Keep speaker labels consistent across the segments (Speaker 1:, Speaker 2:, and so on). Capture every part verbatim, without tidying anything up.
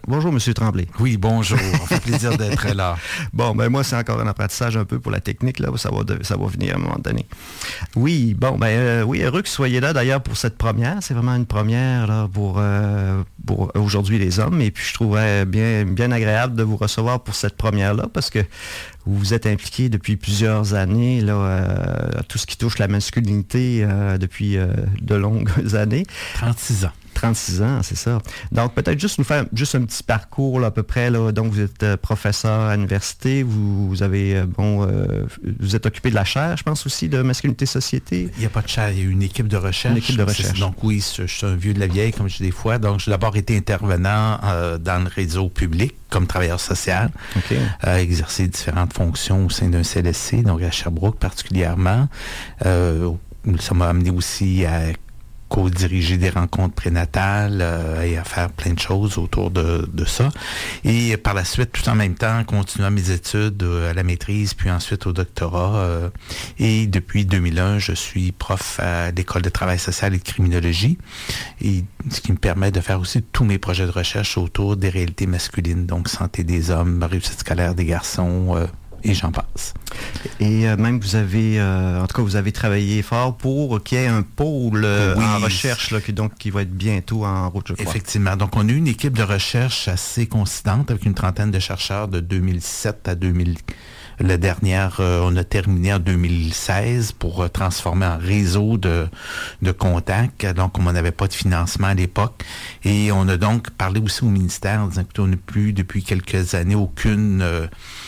Speaker 1: Bonjour, M. Tremblay.
Speaker 2: Oui, bonjour. On fait plaisir d'être là.
Speaker 1: Bon, ben moi, c'est encore un apprentissage un peu pour la technique, là. Ça va, ça va venir à un moment donné. Oui, bon, ben euh, oui, heureux que vous soyez là, d'ailleurs, pour cette première. C'est vraiment une première, là, pour, euh, pour Aujourd'hui les hommes. Et puis, je trouverais bien, bien agréable de vous recevoir pour cette première-là, parce que vous vous êtes impliqué depuis plusieurs années là, euh, à tout ce qui touche la masculinité euh, depuis euh, de longues années.
Speaker 2: trente-six ans.
Speaker 1: trente-six ans, c'est ça. Donc, peut-être juste nous faire juste un petit parcours là, à peu près. Là. Donc, vous êtes euh, professeur à l'université, vous, vous avez, euh, bon, euh, vous êtes occupé de la chaire, je pense aussi, de masculinité-société.
Speaker 2: Il n'y a pas de chaire, il y a une équipe de recherche.
Speaker 1: Une équipe de recherche.
Speaker 2: Donc oui, je suis un vieux de la vieille, comme je dis des fois. Donc, j'ai d'abord été intervenant euh, dans le réseau public comme travailleur social,
Speaker 1: okay.
Speaker 2: euh, exercé différentes fonctions au sein d'un C L S C, donc à Sherbrooke particulièrement. Euh, ça m'a amené aussi à co-diriger des rencontres prénatales euh, et à faire plein de choses autour de, de ça. Et par la suite, tout en même temps, continuant mes études euh, à la maîtrise, puis ensuite au doctorat. Euh, et depuis deux mille un, je suis prof à l'École de travail social et de criminologie, et ce qui me permet de faire aussi tous mes projets de recherche autour des réalités masculines, donc santé des hommes, réussite scolaire des garçons, euh, et j'en passe.
Speaker 1: Et euh, même vous avez, euh, en tout cas, vous avez travaillé fort pour qu'il y ait un pôle euh, oui, en recherche là, qui, donc, qui va être bientôt en route, je crois.
Speaker 2: Effectivement. Donc, on a eu une équipe de recherche assez consistante avec une trentaine de chercheurs de deux mille sept à deux mille. La dernière, euh, on a terminé en deux mille seize pour euh, transformer en réseau de, de contacts. Donc, on n'avait pas de financement à l'époque. Et on a donc parlé aussi au ministère en disant que on n'a plus, depuis quelques années, aucune... Euh,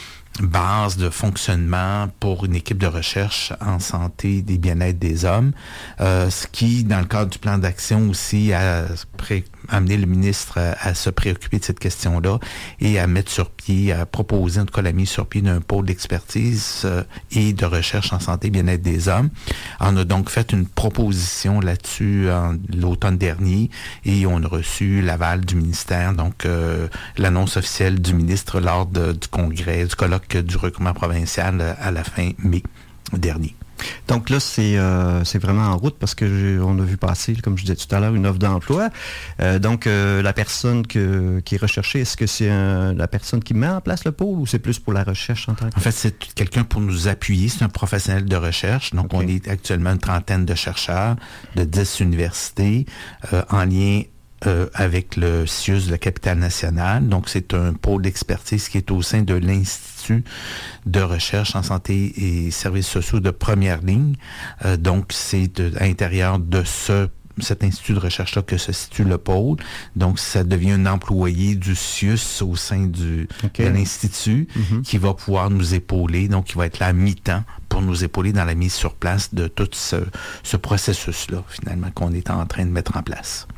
Speaker 2: base de fonctionnement pour une équipe de recherche en santé des bien-être des hommes, euh, ce qui, dans le cadre du plan d'action aussi, a pré- amené le ministre à, à se préoccuper de cette question-là et à mettre sur pied, à proposer en tout cas la mise sur pied d'un pôle d'expertise euh, et de recherche en santé et bien-être des hommes. On a donc fait une proposition là-dessus en l'automne dernier et on a reçu l'aval du ministère, donc euh, l'annonce officielle du ministre lors de, du congrès, du colloque du regroupement provincial à la fin mai dernier.
Speaker 1: Donc là, c'est euh, c'est vraiment en route parce que on a vu passer, comme je disais tout à l'heure, une offre d'emploi. Euh, donc, euh, la personne que, qui est recherchée, est-ce que c'est un, la personne qui met en place le pôle ou c'est plus pour la recherche en tant que...
Speaker 2: En fait, c'est quelqu'un pour nous appuyer. C'est un professionnel de recherche. Donc, okay. On est actuellement une trentaine de chercheurs de dix universités euh, en lien Euh, avec le C I U S de la capitale nationale. Donc, c'est un pôle d'expertise qui est au sein de l'Institut de recherche en santé et services sociaux de première ligne. Euh, donc, c'est de, à l'intérieur de ce cet institut de recherche-là que se situe le pôle. Donc, ça devient un employé du C I U S au sein du, okay. de l'Institut mm-hmm. qui va pouvoir nous épauler. Donc, il va être là à mi-temps pour nous épauler dans la mise sur place de tout ce, ce processus-là, finalement, qu'on est en train de mettre en place.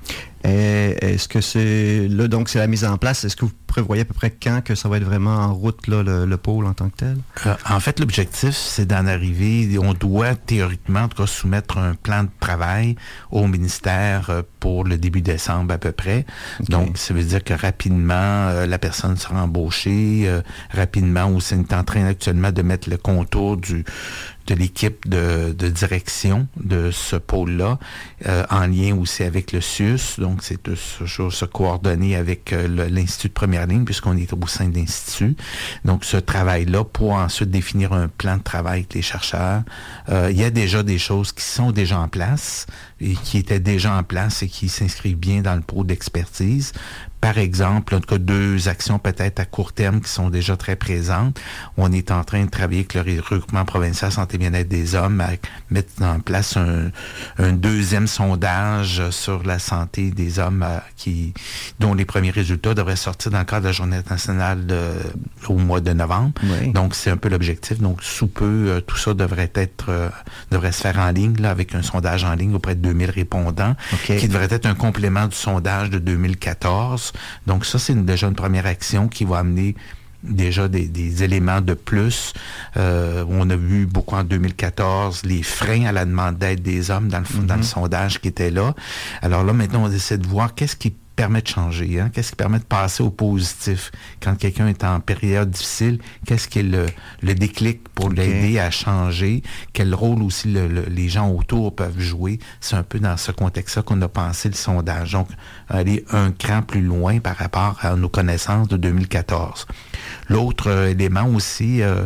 Speaker 1: Et est-ce que c'est là, donc c'est la mise en place, est-ce que vous prévoyez à peu près quand que ça va être vraiment en route, là, le, le pôle en tant que tel?
Speaker 2: Euh, en fait, l'objectif, c'est d'en arriver, on doit théoriquement, en tout cas, soumettre un plan de travail au ministère euh, pour le début décembre à peu près. Okay. Donc, ça veut dire que rapidement, euh, la personne sera embauchée, euh, rapidement, ou c'est en train actuellement de mettre le contour du de l'équipe de, de direction de ce pôle-là, euh, en lien aussi avec le C I U S. Donc, c'est toujours se coordonner avec euh, le, l'Institut de première ligne, puisqu'on est au sein de l'Institut. Donc, ce travail-là, pour ensuite définir un plan de travail avec les chercheurs. Euh, il y a déjà des choses qui sont déjà en place et qui étaient déjà en place et qui s'inscrivent bien dans le pôle d'expertise. Par exemple, en tout cas, deux actions peut-être à court terme qui sont déjà très présentes. On est en train de travailler avec le regroupement provincial santé et bien-être des hommes à mettre en place un, un deuxième sondage sur la santé des hommes euh, qui, dont les premiers résultats devraient sortir dans le cadre de la Journée nationale de, au mois de novembre. Oui. Donc, c'est un peu l'objectif. Donc, sous peu, euh, tout ça devrait être euh, devrait se faire en ligne, là, avec un sondage en ligne auprès de deux mille répondants, okay. qui devrait être un complément du sondage de deux mille quatorze. Donc ça, c'est une, déjà une première action qui va amener déjà des, des éléments de plus. Euh, on a vu beaucoup en deux mille quatorze les freins à la demande d'aide des hommes dans le, mm-hmm. dans le sondage qui était là. Alors là, maintenant, on essaie de voir qu'est-ce qui permet de changer? Hein? Qu'est-ce qui permet de passer au positif? Quand quelqu'un est en période difficile, qu'est-ce qui est le, le déclic pour okay. l'aider à changer? Quel rôle aussi le, le, les gens autour peuvent jouer? C'est un peu dans ce contexte-là qu'on a pensé le sondage. Donc, aller un cran plus loin par rapport à nos connaissances de deux mille quatorze. L'autre euh, élément aussi, euh,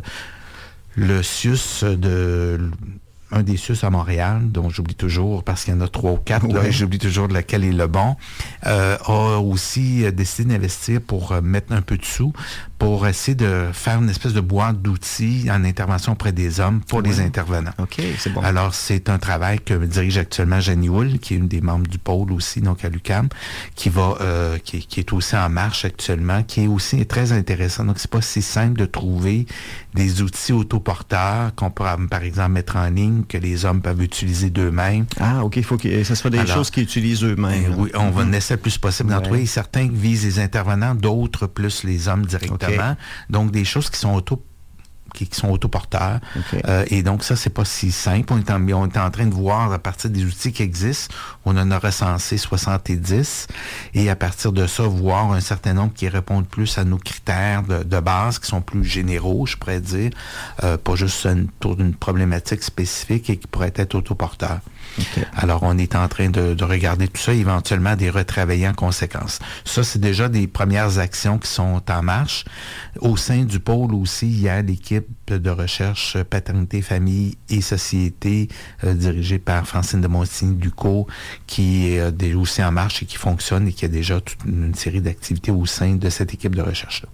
Speaker 2: le C U S de... un des C U S à Montréal, dont j'oublie toujours, parce qu'il y en a trois ou quatre, ouais. là, et j'oublie toujours lequel est le bon, euh, a aussi décidé d'investir pour euh, mettre un peu de sous, pour essayer de faire une espèce de boîte d'outils en intervention auprès des hommes pour ouais. les intervenants.
Speaker 1: OK, c'est bon.
Speaker 2: Alors, c'est un travail que dirige actuellement Jenny Hull, qui est une des membres du pôle aussi, donc à l'U Q A M, qui va, euh, qui, qui est aussi en marche actuellement, qui est aussi très intéressant. Donc, c'est pas si simple de trouver des outils autoporteurs qu'on peut, par exemple, mettre en ligne, que les hommes peuvent utiliser d'eux-mêmes.
Speaker 1: Ah, OK, il faut que ce soit des Alors, choses qu'ils utilisent eux-mêmes.
Speaker 2: Ben, oui, on mm-hmm. va essayer le plus possible d'en ouais. trouver. Certains visent les intervenants, d'autres plus les hommes directement. Okay. Donc, des choses qui sont auto qui, qui sont autoporteurs. Okay. Euh, et donc, ça, c'est pas si simple. On est, en, on est en train de voir, à partir des outils qui existent, on en a recensé soixante-dix. Et à partir de ça, voir un certain nombre qui répondent plus à nos critères de, de base, qui sont plus généraux, je pourrais dire, euh, pas juste autour d'une problématique spécifique et qui pourraient être autoporteurs. Okay. Alors, on est en train de, de regarder tout ça, éventuellement des retravailler en conséquence. Ça, c'est déjà des premières actions qui sont en marche. Au sein du pôle aussi, il y a l'équipe de recherche paternité, famille et société euh, dirigée par Francine de Montigny-Ducot, qui est euh, aussi en marche et qui fonctionne et qui a déjà toute une série d'activités au sein de cette équipe de recherche-là.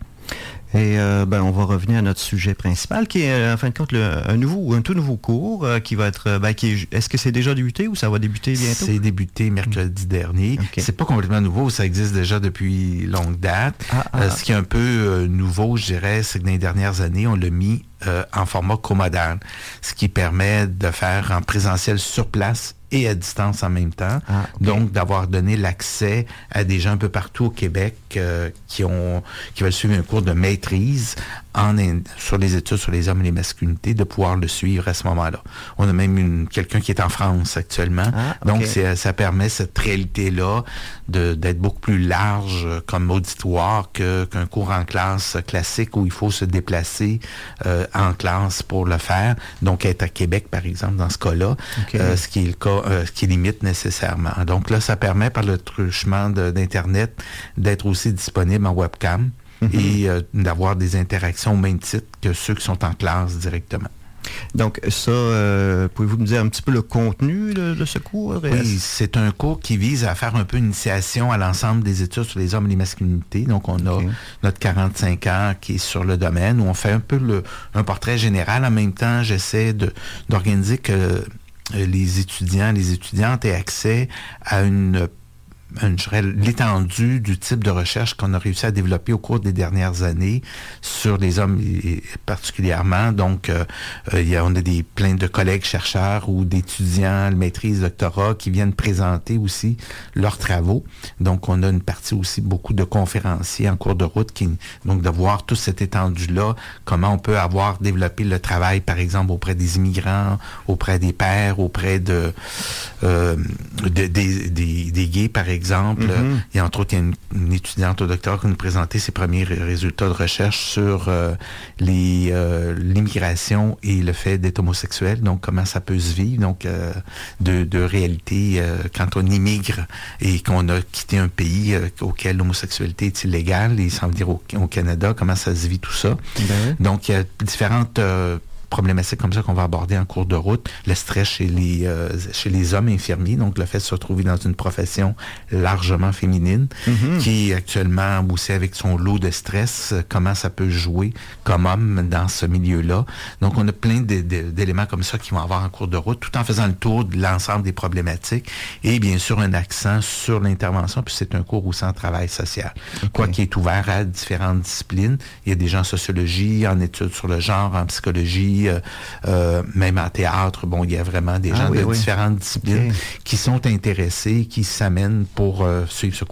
Speaker 1: Et euh, ben, on va revenir à notre sujet principal, qui est en fin de compte le, un nouveau, un tout nouveau cours euh, qui va être. Ben, qui est, est-ce que c'est déjà débuté ou ça va débuter bientôt?
Speaker 2: C'est débuté mercredi mmh. dernier. Okay. C'est pas complètement nouveau, ça existe déjà depuis longue date. Ah, ah, euh, ce qui est un peu euh, nouveau, je dirais, c'est que dans les dernières années, on l'a mis euh, en format comodal, ce qui permet de faire en présentiel sur place et à distance en même temps. Ah, okay. Donc, d'avoir donné l'accès à des gens un peu partout au Québec euh, qui ont qui veulent suivre un cours de maîtrise en, sur les études sur les hommes et les masculinités, de pouvoir le suivre à ce moment-là. On a même une, quelqu'un qui est en France actuellement. Ah, okay. Donc, c'est, ça permet cette réalité-là de, d'être beaucoup plus large comme auditoire que, qu'un cours en classe classique où il faut se déplacer euh, en classe pour le faire. Donc, être à Québec, par exemple, dans ce cas-là, okay. euh, ce qui est le cas Euh, qui limite nécessairement. Donc là, ça permet par le truchement de, d'Internet d'être aussi disponible en webcam mm-hmm. et euh, d'avoir des interactions au même titre que ceux qui sont en classe directement.
Speaker 1: Donc ça, euh, pouvez-vous me dire un petit peu le contenu de, de ce cours?
Speaker 2: Oui, c'est un cours qui vise à faire un peu une initiation à l'ensemble des études sur les hommes et les masculinités. Donc on a okay. notre quarante-cinq ans qui est sur le domaine, où on fait un peu le, un portrait général. En même temps, j'essaie de, d'organiser que les étudiants, les étudiantes aient accès à une, une je dirais, l'étendue du type de recherche qu'on a réussi à développer au cours des dernières années sur les hommes et, particulièrement. Donc, euh, il y a, on a des plein de collègues chercheurs ou d'étudiants, maîtrise, doctorat, qui viennent présenter aussi leurs travaux. Donc, on a une partie aussi, beaucoup de conférenciers en cours de route, qui, donc de voir toute cette étendue-là, comment on peut avoir développé le travail, par exemple, auprès des immigrants, auprès des pères, auprès de, euh, de des, des, des gays, par exemple. exemple. Mm-hmm. Et entre autres, il y a une, une étudiante au doctorat qui nous présentait ses premiers résultats de recherche sur euh, les, euh, l'immigration et le fait d'être homosexuel, donc comment ça peut se vivre, donc euh, de, de réalité euh, quand on immigre et qu'on a quitté un pays euh, auquel l'homosexualité est illégale, et sans dire au, au Canada, comment ça se vit tout ça. Mm-hmm. Donc, il y a différentes euh, problématiques comme ça qu'on va aborder en cours de route. Le stress chez les euh, chez les hommes infirmiers, donc le fait de se retrouver dans une profession largement féminine, mm-hmm. qui actuellement aussi avec son lot de stress, comment ça peut jouer comme homme dans ce milieu-là. Donc on a plein de, de, d'éléments comme ça qui vont avoir en cours de route, tout en faisant le tour de l'ensemble des problématiques et bien sûr un accent sur l'intervention, puis c'est un cours aussi en travail social. Okay. Quoi qui est ouvert à différentes disciplines. Il y a des gens en sociologie, en études sur le genre, en psychologie, Euh, euh, même en théâtre, bon, il y a vraiment des ah, gens oui, de oui. différentes disciplines okay. qui sont intéressés, qui s'amènent pour euh, suivre ce cours-là.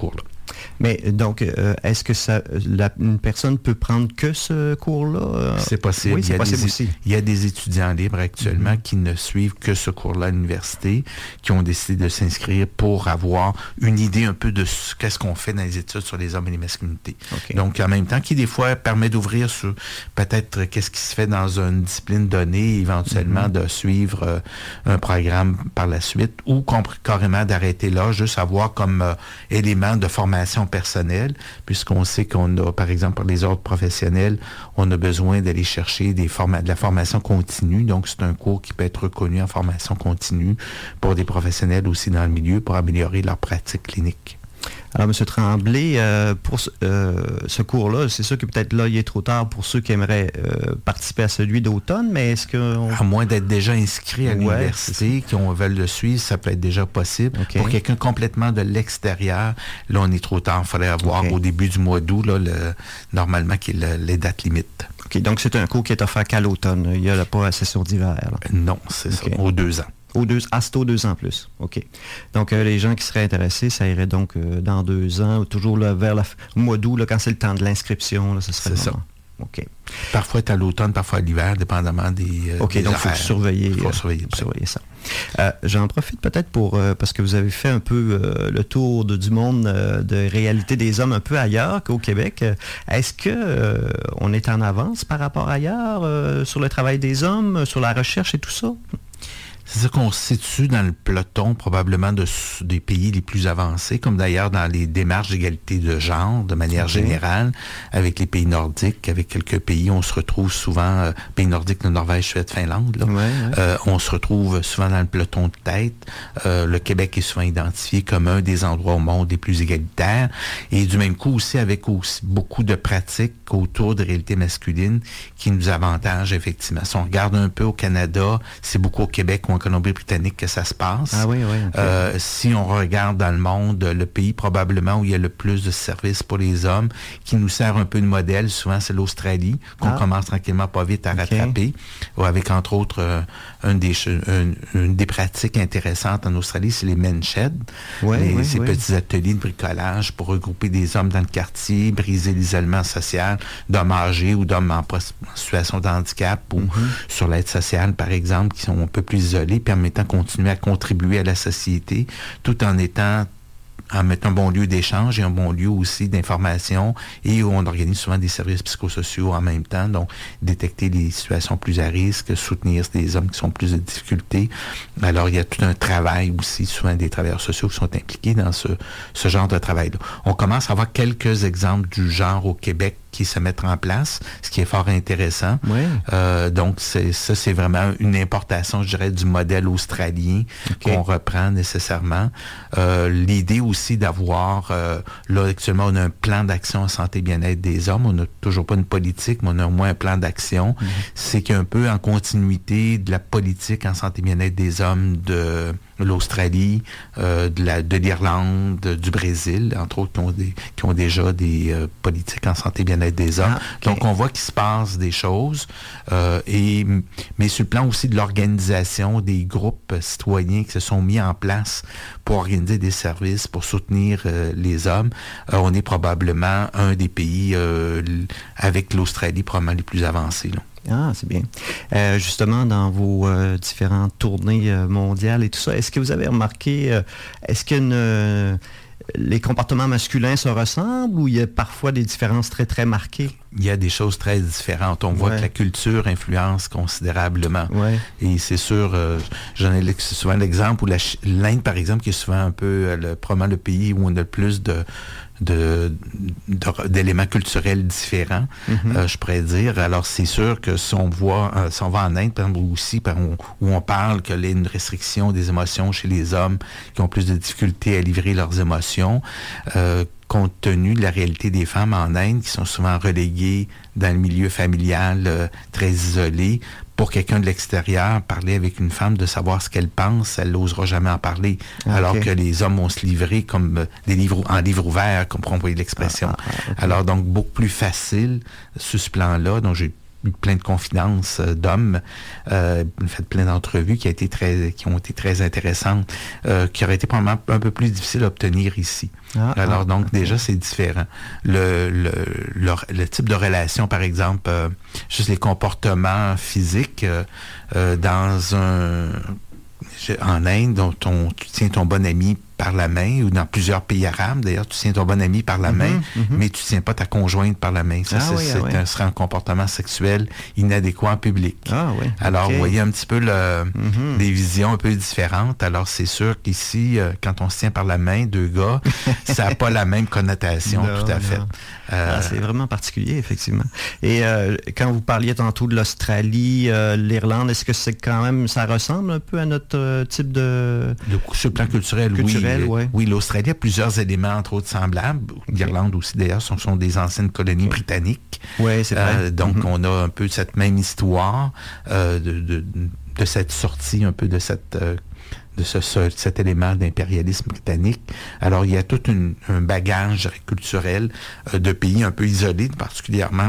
Speaker 1: Mais donc, euh, est-ce que ça, la, une personne peut prendre que ce cours-là?
Speaker 2: C'est possible.
Speaker 1: Oui, c'est
Speaker 2: il y a
Speaker 1: possible
Speaker 2: des,
Speaker 1: aussi.
Speaker 2: Il y a des étudiants libres actuellement mm-hmm. qui ne suivent que ce cours-là à l'université, qui ont décidé de s'inscrire pour avoir une idée un peu de ce, qu'est-ce qu'on fait dans les études sur les hommes et les masculinités. Okay. Donc, en même temps, qui des fois permet d'ouvrir sur peut-être qu'est-ce qui se fait dans une discipline donnée, éventuellement mm-hmm. de suivre euh, un programme par la suite, ou comp- carrément d'arrêter là, juste avoir comme euh, élément de formation personnelle, puisqu'on sait qu'on a, par exemple, pour les ordres professionnels, on a besoin d'aller chercher des forma- de la formation continue. Donc, c'est un cours qui peut être reconnu en formation continue pour des professionnels aussi dans le milieu pour améliorer leur pratique clinique.
Speaker 1: Alors, M. Tremblay, euh, pour ce, euh, ce cours-là, c'est sûr que peut-être là, il est trop tard pour ceux qui aimeraient euh, participer à celui d'automne, mais est-ce que... On...
Speaker 2: À moins d'être déjà inscrit à ouais, l'université, qui on veut le suivre, ça peut être déjà possible. Okay. Pour quelqu'un complètement de l'extérieur, là, on est trop tard. Il faudrait avoir okay. au début du mois d'août, là, le, normalement, qui est le, les dates limites.
Speaker 1: OK, donc c'est un cours qui est offert qu'à l'automne. Il n'y a pas la session d'hiver. Là.
Speaker 2: Non, c'est okay. ça, aux deux ans.
Speaker 1: Aux deux, ah, c'est aux deux ans plus. OK. Donc, euh, les gens qui seraient intéressés, ça irait donc euh, dans deux ans, toujours là, vers le mois d'août, là, quand c'est le temps de l'inscription, là, ça serait
Speaker 2: c'est
Speaker 1: le
Speaker 2: ça.
Speaker 1: OK.
Speaker 2: Parfois, c'est à l'automne, parfois à l'hiver, dépendamment des
Speaker 1: OK,
Speaker 2: des
Speaker 1: donc il faut surveiller,
Speaker 2: faut
Speaker 1: euh,
Speaker 2: surveiller,
Speaker 1: surveiller ça. Euh, j'en profite peut-être pour, euh, parce que vous avez fait un peu euh, le tour de, du monde euh, de réalité des hommes un peu ailleurs qu'au Québec. Est-ce que euh, on est en avance par rapport ailleurs euh, sur le travail des hommes, sur la recherche et tout ça?
Speaker 2: C'est ça qu'on se situe dans le peloton probablement de, des pays les plus avancés, comme d'ailleurs dans les démarches d'égalité de genre, de manière okay. générale, avec les pays nordiques, avec quelques pays, on se retrouve souvent, euh, pays nordiques, le Norvège, Suède, Finlande, là, ouais, ouais. Euh, on se retrouve souvent dans le peloton de tête. Euh, le Québec est souvent identifié comme un des endroits au monde les plus égalitaires, et du même coup aussi avec aussi beaucoup de pratiques autour de réalités masculines qui nous avantagent effectivement. Si on regarde un peu au Canada, c'est beaucoup au Québec en Colombie-Britannique que ça se passe.
Speaker 1: Ah oui, oui. Okay.
Speaker 2: Euh, si on regarde dans le monde, le pays probablement où il y a le plus de services pour les hommes, qui nous sert un peu de modèle, souvent c'est l'Australie, qu'on ah. commence tranquillement pas vite à okay. rattraper, avec entre autres euh, une, des, une, une des pratiques intéressantes en Australie, c'est les men's sheds,
Speaker 1: oui,
Speaker 2: les,
Speaker 1: oui,
Speaker 2: ces
Speaker 1: oui.
Speaker 2: petits ateliers de bricolage pour regrouper des hommes dans le quartier, briser l'isolement social d'hommes âgés ou d'hommes en, en situation de handicap ou mm-hmm. sur l'aide sociale, par exemple, qui sont un peu plus isolés, permettant de continuer à contribuer à la société, tout en étant en mettant un bon lieu d'échange et un bon lieu aussi d'information, et où on organise souvent des services psychosociaux en même temps, donc détecter les situations plus à risque, soutenir des hommes qui sont plus de difficultés. Alors, il y a tout un travail aussi, souvent des travailleurs sociaux qui sont impliqués dans ce, ce genre de travail-là. On commence à avoir quelques exemples du genre au Québec qui se mettent en place, ce qui est fort intéressant.
Speaker 1: Oui.
Speaker 2: Euh, donc, c'est, ça, c'est vraiment une importation, je dirais, du modèle australien okay. qu'on reprend nécessairement. Euh, l'idée aussi d'avoir, euh, là, actuellement, on a un plan d'action en santé et bien-être des hommes. On n'a toujours pas une politique, mais on a au moins un plan d'action. Mm-hmm. C'est qu'un peu en continuité de la politique en santé et bien-être des hommes de l'Australie, euh, de, la, de l'Irlande, de, du Brésil, entre autres, qui ont, des, qui ont déjà des euh, politiques en santé et bien-être des hommes. Ah, okay. Donc, on voit qu'il se passe des choses, euh, et, mais sur le plan aussi de l'organisation des groupes citoyens qui se sont mis en place pour organiser des services, pour soutenir euh, les hommes, euh, on est probablement un des pays euh, avec l'Australie probablement les plus avancés, là.
Speaker 1: Ah, c'est bien. Euh, justement, dans vos euh, différentes tournées euh, mondiales et tout ça, est-ce que vous avez remarqué, euh, est-ce que euh, les comportements masculins se ressemblent ou il y a parfois des différences très, très marquées?
Speaker 2: Il y a des choses très différentes. On voit ouais. que la culture influence considérablement. Ouais. Et c'est sûr, euh, j'en ai souvent l'exemple où la, l'Inde, par exemple, qui est souvent un peu le, probablement le pays où on a le plus de De, de, d'éléments culturels différents, mm-hmm. euh, je pourrais dire. Alors, c'est sûr que si on voit, euh, si on va en Inde, par exemple, aussi, par, où, où on parle qu'il y a une restriction des émotions chez les hommes qui ont plus de difficultés à livrer leurs émotions, euh, compte tenu de la réalité des femmes en Inde, qui sont souvent reléguées dans le milieu familial euh, très isolé. Pour quelqu'un de l'extérieur, parler avec une femme, de savoir ce qu'elle pense, elle n'osera jamais en parler. Okay. Alors que les hommes vont se livrer comme des livres en livre ouvert, comme pour envoyer l'expression. Ah, ah, okay. Alors, donc, beaucoup plus facile, sur ce plan-là. Donc, j'ai eu plein de confidences euh, d'hommes, euh, fait plein d'entrevues qui, a été très, qui ont été très intéressantes, euh, qui auraient été probablement un peu plus difficiles à obtenir ici. Ah, Alors, ah, donc, okay. déjà, c'est différent. Le, le, le, le type de relation, par exemple, euh, juste les comportements physiques euh, euh, dans un... En Inde, dont on, tu tiens ton bon ami par la main, ou dans plusieurs pays arabes, d'ailleurs, tu tiens ton bon ami par la mm-hmm, main, mm-hmm. mais tu tiens pas ta conjointe par la main. Ça, ah, c'est, oui, c'est ah, un, oui. serait un comportement sexuel inadéquat en public. Ah, oui. Alors, okay. vous voyez un petit peu le, mm-hmm. des visions un peu différentes. Alors, c'est sûr qu'ici, euh, quand on se tient par la main, deux gars, ça n'a pas la même connotation, non, tout à non. fait.
Speaker 1: Euh, ah, c'est vraiment particulier, effectivement. Et euh, quand vous parliez tantôt de l'Australie, euh, l'Irlande, est-ce que c'est quand même, ça ressemble un peu à notre euh, type de...
Speaker 2: Le, sur le plan culturel, culturel oui.
Speaker 1: Ouais.
Speaker 2: Oui, l'Australie a plusieurs éléments, entre autres, semblables. Okay. L'Irlande aussi, d'ailleurs, ce sont, sont des anciennes colonies okay. britanniques.
Speaker 1: Oui, c'est vrai.
Speaker 2: Euh, donc, mm-hmm. on a un peu cette même histoire euh, de, de, de cette sortie, un peu de cette... Euh, de ce, ce, cet élément d'impérialisme britannique. Alors, il y a tout une, un bagage culturel euh, de pays un peu isolés, particulièrement,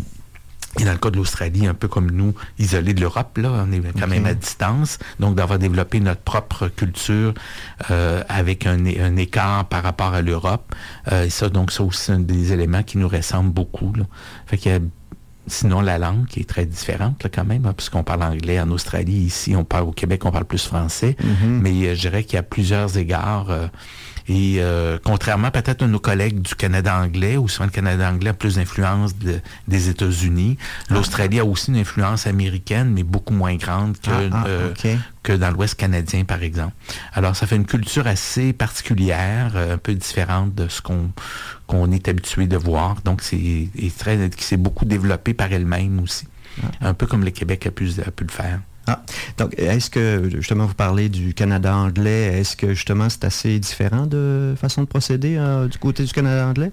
Speaker 2: et dans le cas de l'Australie, un peu comme nous, isolés de l'Europe, là, on est quand okay. même à distance, donc d'avoir développé notre propre culture euh, avec un, un écart par rapport à l'Europe. Euh, et ça, donc, ça aussi, c'est un des éléments qui nous ressemblent beaucoup, là. Fait qu'il y a sinon, la langue qui est très différente, là, quand même, hein, puisqu'on parle anglais en Australie. Ici, on parle au Québec, on parle plus français. Mm-hmm. Mais euh, je dirais qu'il y a plusieurs égards. Euh, et euh, contrairement peut-être à nos collègues du Canada anglais, où souvent le Canada anglais a plus d'influence de, des États-Unis, ah. l'Australie a aussi une influence américaine, mais beaucoup moins grande que, ah, ah, euh, okay. que dans l'Ouest canadien, par exemple. Alors, ça fait une culture assez particulière, euh, un peu différente de ce qu'on qu'on est habitué de voir. Donc, c'est est très, qui s'est beaucoup développé par elle-même aussi. Ah. Un peu comme le Québec a pu, a pu le faire.
Speaker 1: Ah, donc, est-ce que, justement, vous parlez du Canada anglais, est-ce que, justement, c'est assez différent de façon de procéder euh, du côté du Canada anglais?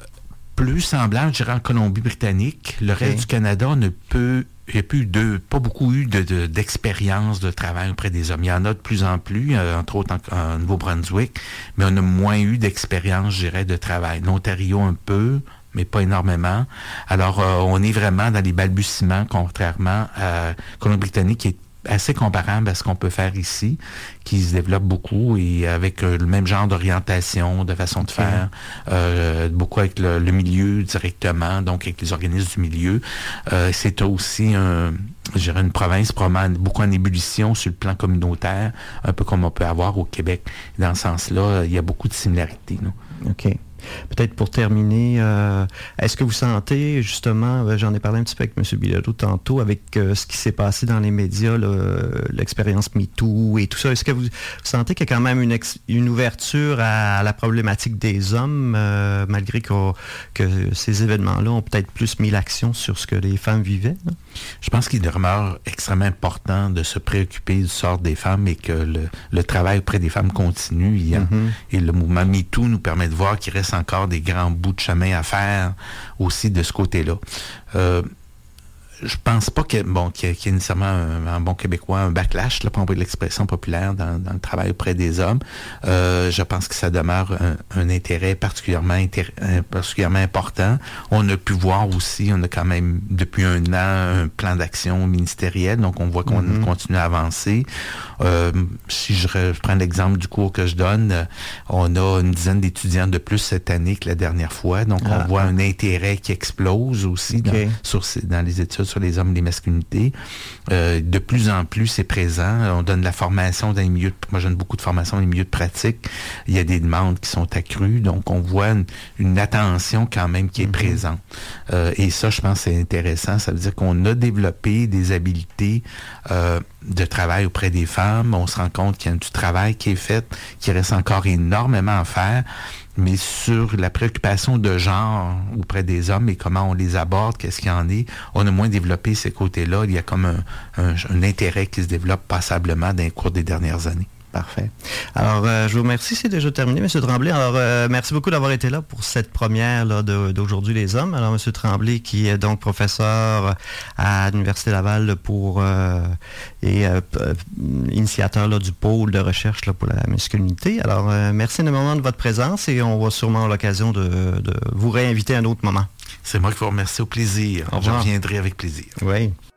Speaker 2: Plus semblable, je dirais, en Colombie-Britannique. Le okay. reste du Canada ne peut... Il n'y a plus de, pas beaucoup eu de, de, d'expérience de travail auprès des hommes. Il y en a de plus en plus, euh, entre autres en, en Nouveau-Brunswick, mais on a moins eu d'expérience, je dirais, de travail. L'Ontario un peu, mais pas énormément. Alors, euh, on est vraiment dans les balbutiements, contrairement à Colombie-Britannique, qui est assez comparable à ce qu'on peut faire ici, qui se développe beaucoup et avec euh, le même genre d'orientation, de façon de okay. faire, euh, beaucoup avec le, le milieu directement, donc avec les organismes du milieu. Euh, c'est aussi un, je dirais une province probablement beaucoup en ébullition sur le plan communautaire, un peu comme on peut avoir au Québec. Dans ce sens-là, il y a beaucoup de similarités. Non?
Speaker 1: OK. Peut-être pour terminer, euh, est-ce que vous sentez, justement, euh, j'en ai parlé un petit peu avec M. Bilodeau tantôt, avec euh, ce qui s'est passé dans les médias, là, l'expérience MeToo et tout ça, est-ce que vous, vous sentez qu'il y a quand même une, ex, une ouverture à, à la problématique des hommes, euh, malgré que ces événements-là ont peut-être plus mis l'action sur ce que les femmes vivaient? Là?
Speaker 2: Je pense qu'il demeure extrêmement important de se préoccuper du sort des femmes et que le, le travail auprès des femmes continue. Il y a, mm-hmm. Et le mouvement MeToo nous permet de voir qu'il reste encore des grands bouts de chemin à faire aussi de ce côté-là. Euh, je pense pas que, bon, qu'il y ait, qu'il y ait nécessairement un, un bon Québécois, un backlash, là, pour employer l'expression populaire dans, dans le travail auprès des hommes. Euh, je pense que ça demeure un, un intérêt particulièrement, intér- particulièrement important. On a pu voir aussi, on a quand même, depuis un an, un plan d'action ministériel, donc on voit qu'on mm-hmm. continue à avancer. Euh, si je reprends l'exemple du cours que je donne, on a une dizaine d'étudiants de plus cette année que la dernière fois, donc ah, on voit ah. un intérêt qui explose aussi okay. dans, sur ces, dans les études sur les hommes et les masculinités. Euh, de plus en plus, c'est présent. On donne de la formation dans les milieux, de, moi je donne beaucoup de formation dans les milieux de pratique. Il y a des demandes qui sont accrues, donc on voit une, une attention quand même qui est mm-hmm. présente. Euh, et ça, je pense, c'est intéressant. Ça veut dire qu'on a développé des habiletés euh, de travail auprès des femmes. On se rend compte qu'il y a du travail qui est fait, qu'il reste encore énormément à faire. Mais sur la préoccupation de genre auprès des hommes et comment on les aborde, qu'est-ce qu'il y en est, on a moins développé ces côtés-là. Il y a comme un, un, un intérêt qui se développe passablement dans le cours des dernières années.
Speaker 1: Parfait. Alors, euh, je vous remercie. C'est déjà terminé, M. Tremblay. Alors, euh, merci beaucoup d'avoir été là pour cette première là, de, d'aujourd'hui les hommes. Alors, M. Tremblay, qui est donc professeur à l'Université Laval pour euh, et euh, initiateur là, du pôle de recherche là, pour la masculinité. Alors, euh, merci énormément de votre présence et on va sûrement avoir l'occasion de, de vous réinviter à un autre moment.
Speaker 2: C'est moi qui vous remercie, au plaisir.
Speaker 1: Au
Speaker 2: Je
Speaker 1: revoir.
Speaker 2: reviendrai avec plaisir.
Speaker 1: Oui.